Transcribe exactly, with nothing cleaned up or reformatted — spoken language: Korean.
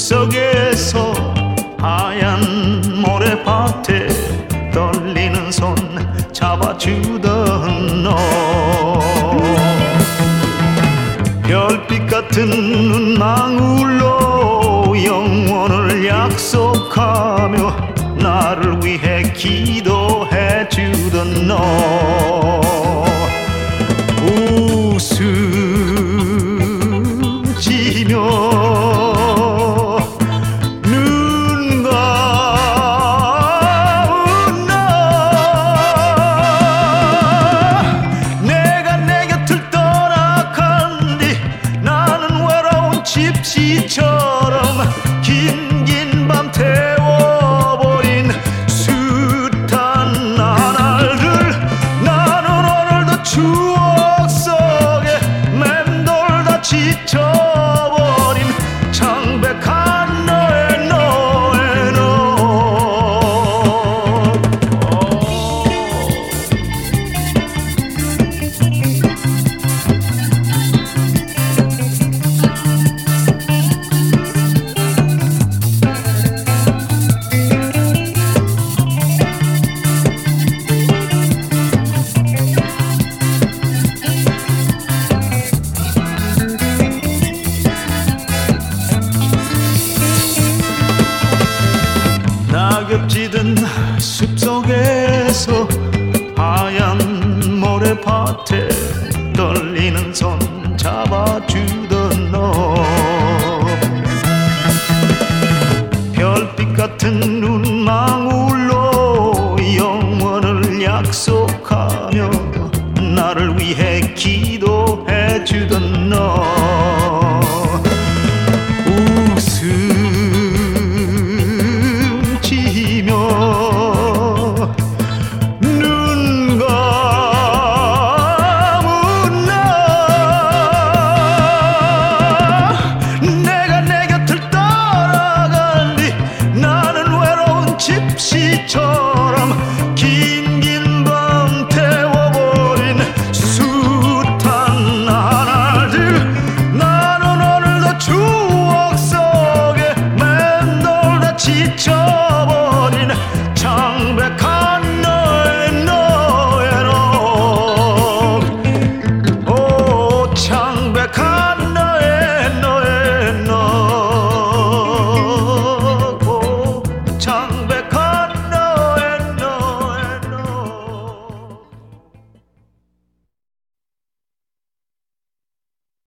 숲속에서 하얀 모래밭에 떨리는 손 잡아주던 너, 별빛 같은 눈망울로 영원을 약속하며 나를 위해 기도해주던 너, 웃으시며 집시처럼 긴긴 밤 태워버린 숱한 나날들, 나는 오늘도 추억 속에 맴돌다 지쳐버린 창백한 너의 너의 너. 낙엽 찌든